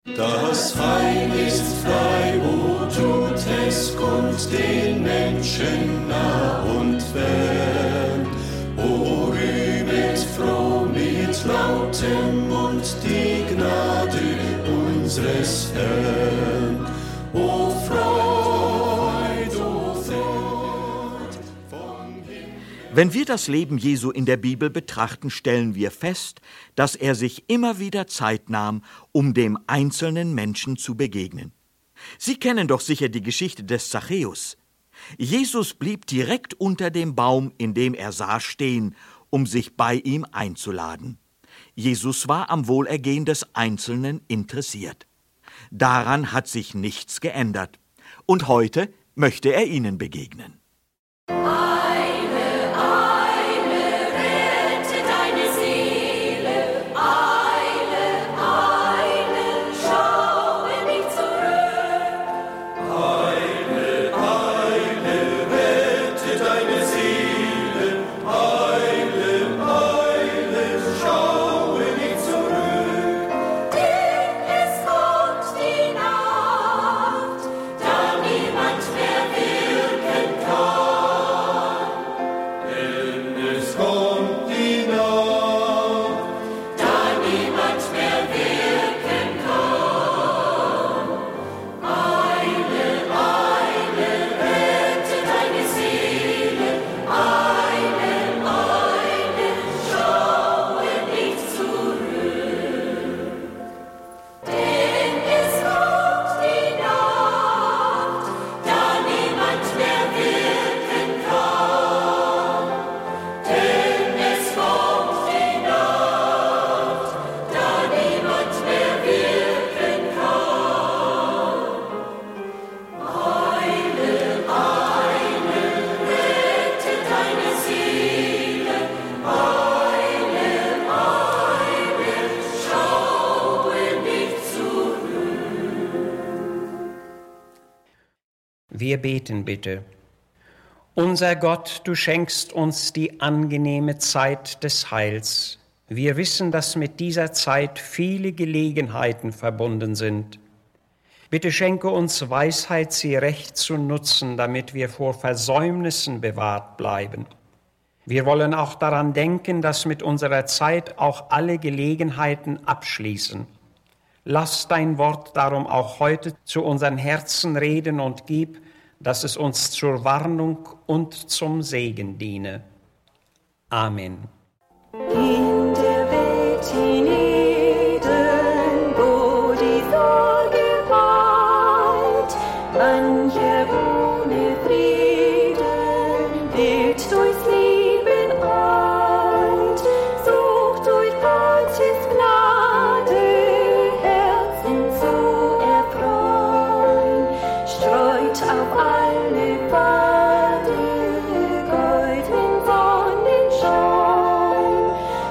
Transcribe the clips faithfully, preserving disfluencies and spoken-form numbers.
Das Heil ist frei, o tut es kund den Menschen nah und fern. O rühmet froh mit lautem Mund die Gnade unseres Herrn. O Freud, o Freud vom Himmel. Wenn wir das Leben Jesu in der Bibel betrachten, stellen wir fest, dass er sich immer wieder Zeit nahm, um dem einzelnen Menschen zu begegnen. Sie kennen doch sicher die Geschichte des Zachäus. Jesus blieb direkt unter dem Baum, in dem er saß, stehen, um sich bei ihm einzuladen. Jesus war am Wohlergehen des Einzelnen interessiert. Daran hat sich nichts geändert. Und heute möchte er ihnen begegnen. Wir beten bitte. Unser Gott, du schenkst uns die angenehme Zeit des Heils. Wir wissen, dass mit dieser Zeit viele Gelegenheiten verbunden sind. Bitte schenke uns Weisheit, sie recht zu nutzen, damit wir vor Versäumnissen bewahrt bleiben. Wir wollen auch daran denken, dass mit unserer Zeit auch alle Gelegenheiten abschließen. Lass dein Wort darum auch heute zu unseren Herzen reden und gib, dass es uns zur Warnung und zum Segen diene. Amen. In der Welt hienieden, wo die Sorge weilt, mancher ohne Frieden wird durchs Leben eilt, sucht durch Gottes Gnade Herzen zu erfreuen, streut auf alle Pfade goldenen Sonnenschein.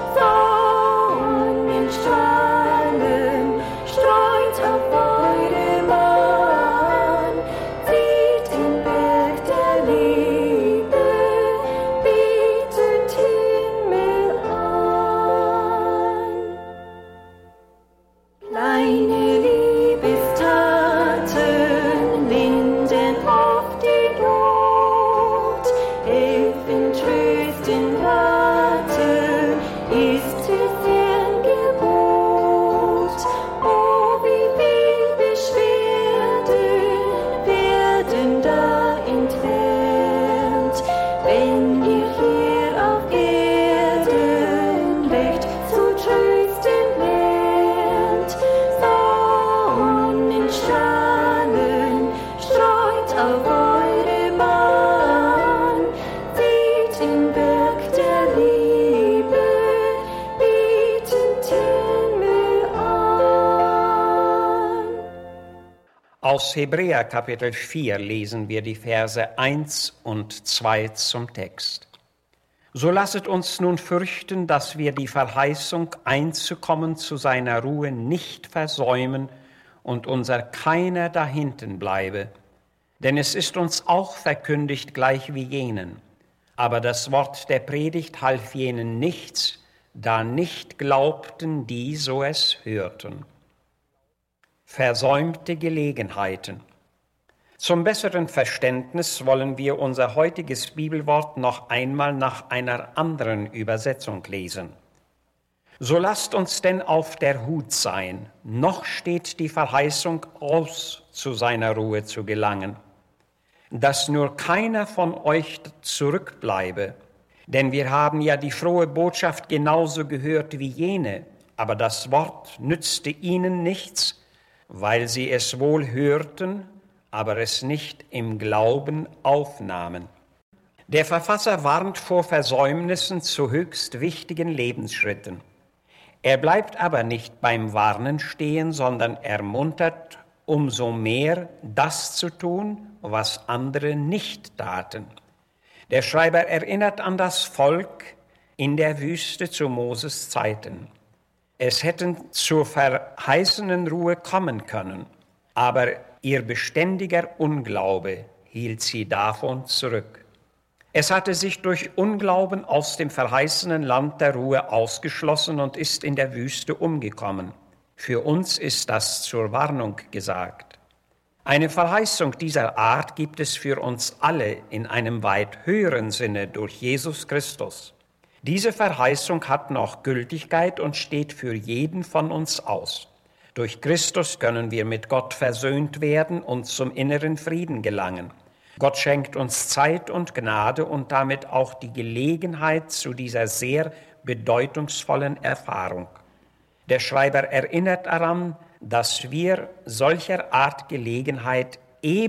Sonnenstrahlen streut auf eure Mann, sieht den Berg der Liebe, bietet Himmel an. Kleine Liebestaten linden oft die Not, helfen, trösten, raten, ist es ihr Gebot. Oh, wie viel Beschwerden werden da entfernt, wenn ihr hier auf Erden recht zu trösten lernt. Sonnenstrahlen streut auf eure Bahn, seht den Berg der Liebe, bietet Himmel an. Aus Hebräer Kapitel vier lesen wir die Verse eins und zwei zum Text. So lasset uns nun fürchten, dass wir die Verheißung einzukommen zu seiner Ruhe nicht versäumen und unser keiner dahinten bleibe. Denn es ist uns auch verkündigt gleich wie jenen. Aber das Wort der Predigt half jenen nichts, da nicht glaubten, die so es hörten. Versäumte Gelegenheiten. Zum besseren Verständnis wollen wir unser heutiges Bibelwort noch einmal nach einer anderen Übersetzung lesen. So lasst uns denn auf der Hut sein, noch steht die Verheißung aus, zu seiner Ruhe zu gelangen, dass nur keiner von euch zurückbleibe, denn wir haben ja die frohe Botschaft genauso gehört wie jene, aber das Wort nützte ihnen nichts, weil sie es wohl hörten, aber es nicht im Glauben aufnahmen. Der Verfasser warnt vor Versäumnissen zu höchst wichtigen Lebensschritten. Er bleibt aber nicht beim Warnen stehen, sondern ermuntert umso mehr, das zu tun, was andere nicht taten. Der Schreiber erinnert an das Volk in der Wüste zu Moses Zeiten. Es hätten zur verheißenen Ruhe kommen können, aber ihr beständiger Unglaube hielt sie davon zurück. Es hatte sich durch Unglauben aus dem verheißenen Land der Ruhe ausgeschlossen und ist in der Wüste umgekommen. Für uns ist das zur Warnung gesagt. Eine Verheißung dieser Art gibt es für uns alle in einem weit höheren Sinne durch Jesus Christus. Diese Verheißung hat noch Gültigkeit und steht für jeden von uns aus. Durch Christus können wir mit Gott versöhnt werden und zum inneren Frieden gelangen. Gott schenkt uns Zeit und Gnade und damit auch die Gelegenheit zu dieser sehr bedeutungsvollen Erfahrung. Der Schreiber erinnert daran, dass wir solcher Art Gelegenheit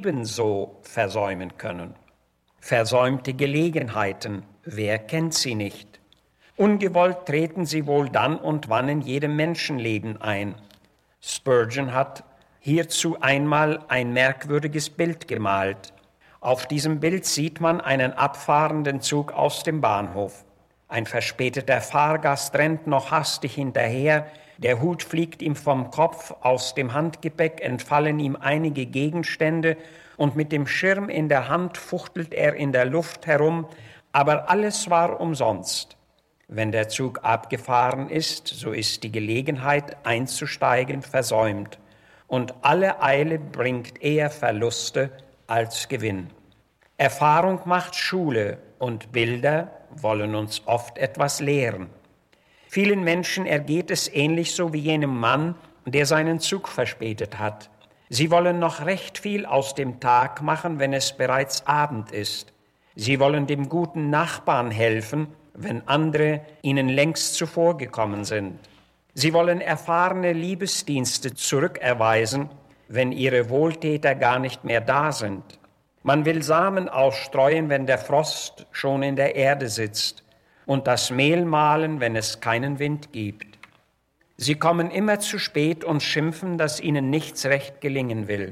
ebenso versäumen können. Versäumte Gelegenheiten, wer kennt sie nicht? Ungewollt treten sie wohl dann und wann in jedem Menschenleben ein. Spurgeon hat hierzu einmal ein merkwürdiges Bild gemalt. Auf diesem Bild sieht man einen abfahrenden Zug aus dem Bahnhof. Ein verspäteter Fahrgast rennt noch hastig hinterher, der Hut fliegt ihm vom Kopf, aus dem Handgepäck entfallen ihm einige Gegenstände und mit dem Schirm in der Hand fuchtelt er in der Luft herum, aber alles war umsonst. Wenn der Zug abgefahren ist, so ist die Gelegenheit einzusteigen versäumt und alle Eile bringt eher Verluste als Gewinn. Erfahrung macht Schule und Bilder wollen uns oft etwas lehren. Vielen Menschen ergeht es ähnlich so wie jenem Mann, der seinen Zug verspätet hat. Sie wollen noch recht viel aus dem Tag machen, wenn es bereits Abend ist. Sie wollen dem guten Nachbarn helfen, wenn andere ihnen längst zuvorgekommen sind. Sie wollen erfahrene Liebesdienste zurückerweisen, wenn ihre Wohltäter gar nicht mehr da sind. Man will Samen ausstreuen, wenn der Frost schon in der Erde sitzt, und das Mehl mahlen, wenn es keinen Wind gibt. Sie kommen immer zu spät und schimpfen, dass ihnen nichts recht gelingen will.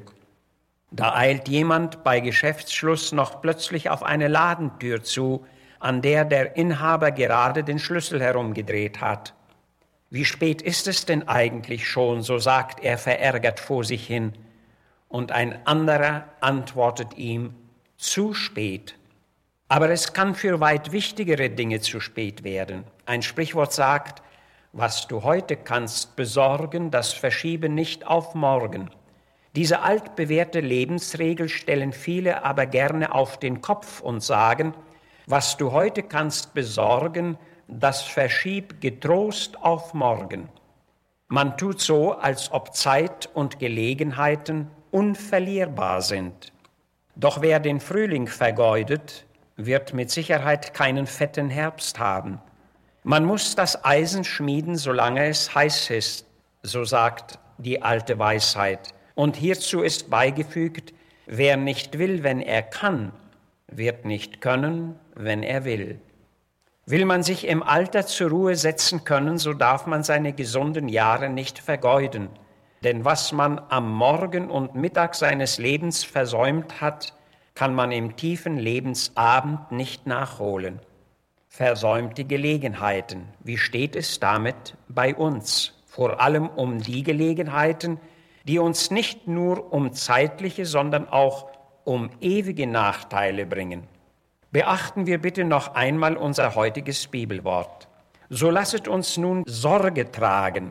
Da eilt jemand bei Geschäftsschluss noch plötzlich auf eine Ladentür zu, an der der Inhaber gerade den Schlüssel herumgedreht hat. Wie spät ist es denn eigentlich schon, so sagt er verärgert vor sich hin. Und ein anderer antwortet ihm, zu spät. Aber es kann für weit wichtigere Dinge zu spät werden. Ein Sprichwort sagt, was du heute kannst besorgen, das verschiebe nicht auf morgen. Diese altbewährte Lebensregel stellen viele aber gerne auf den Kopf und sagen, was du heute kannst besorgen, das verschieb getrost auf morgen. Man tut so, als ob Zeit und Gelegenheiten unverlierbar sind. Doch wer den Frühling vergeudet, wird mit Sicherheit keinen fetten Herbst haben. Man muss das Eisen schmieden, solange es heiß ist, so sagt die alte Weisheit. Und hierzu ist beigefügt, wer nicht will, wenn er kann, wird nicht können, wenn er will. Will man sich im Alter zur Ruhe setzen können, so darf man seine gesunden Jahre nicht vergeuden. Denn was man am Morgen und Mittag seines Lebens versäumt hat, kann man im tiefen Lebensabend nicht nachholen. Versäumte Gelegenheiten, wie steht es damit bei uns? Vor allem um die Gelegenheiten, die uns nicht nur um zeitliche, sondern auch um ewige Nachteile bringen. Beachten wir bitte noch einmal unser heutiges Bibelwort. So lasset uns nun Sorge tragen,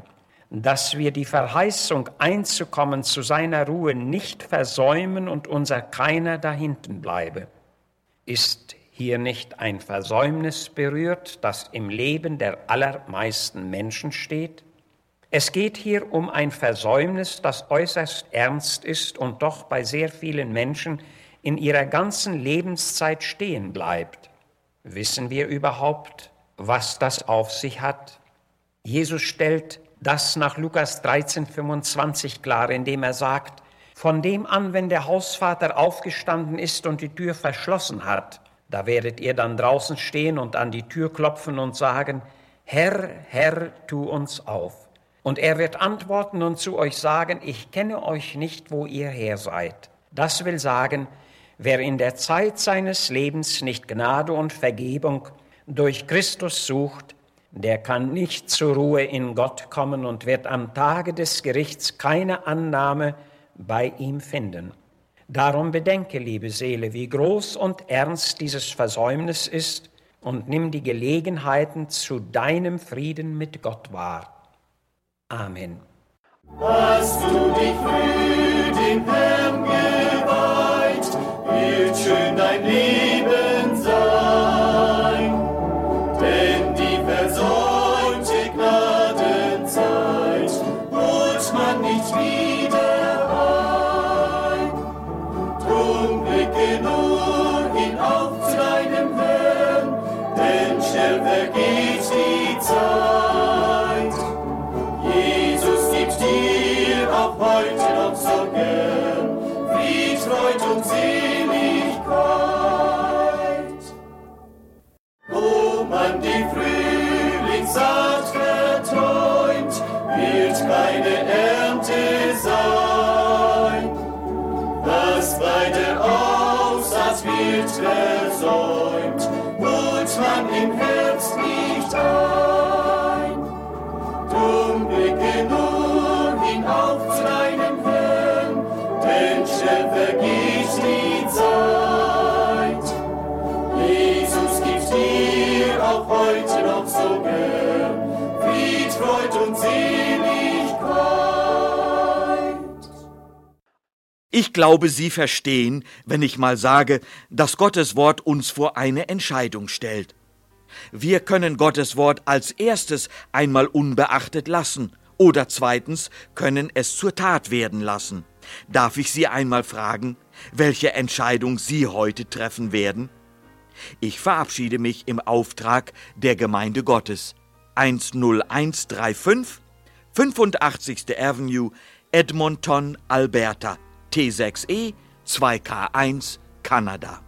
dass wir die Verheißung einzukommen zu seiner Ruhe nicht versäumen und unser keiner dahinten bleibe. Ist hier nicht ein Versäumnis berührt, das im Leben der allermeisten Menschen steht? Es geht hier um ein Versäumnis, das äußerst ernst ist und doch bei sehr vielen Menschen in ihrer ganzen Lebenszeit stehen bleibt. Wissen wir überhaupt, was das auf sich hat? Jesus stellt das nach Lukas dreizehn fünfundzwanzig klar, indem er sagt, von dem an, wenn der Hausvater aufgestanden ist und die Tür verschlossen hat, da werdet ihr dann draußen stehen und an die Tür klopfen und sagen, Herr, Herr, tu uns auf. Und er wird antworten und zu euch sagen, ich kenne euch nicht, wo ihr her seid. Das will sagen, wer in der Zeit seines Lebens nicht Gnade und Vergebung durch Christus sucht, der kann nicht zur Ruhe in Gott kommen und wird am Tage des Gerichts keine Annahme bei ihm finden. Darum bedenke, liebe Seele, wie groß und ernst dieses Versäumnis ist und nimm die Gelegenheiten zu deinem Frieden mit Gott wahr. Amen. Hast du dich für den Herrn geweiht, wird schön dein Leben sein. Denn die versäumte Gnadenzeit holt man nicht wieder ein. Drum blicke nur hinauf zu deinem Herrn, denn schnell vergeht die Zeit. Jesus gibt dir auch heute noch so gern Fried, Freud und Seligkeit. Wo man die Frühlingssaat verträumt, wird keine Ernte sein. Das bei der Aussaat wird versäumt, holt man im Herbst nicht ein. Drum blicke nur hinauf zu deinem Herrn, denn schnell vergeht die Zeit. Jesus gibt dir auch heute noch so gern Fried, Freud und Seligkeit. Ich glaube, Sie verstehen, wenn ich mal sage, dass Gottes Wort uns vor eine Entscheidung stellt. Wir können Gottes Wort als erstes einmal unbeachtet lassen oder zweitens können es zur Tat werden lassen. Darf ich Sie einmal fragen, welche Entscheidung Sie heute treffen werden? Ich verabschiede mich im Auftrag der Gemeinde Gottes. eins null eins drei fünf, fünfundachtzigste Avenue, Edmonton, Alberta, T sechs E zwei K eins, Kanada.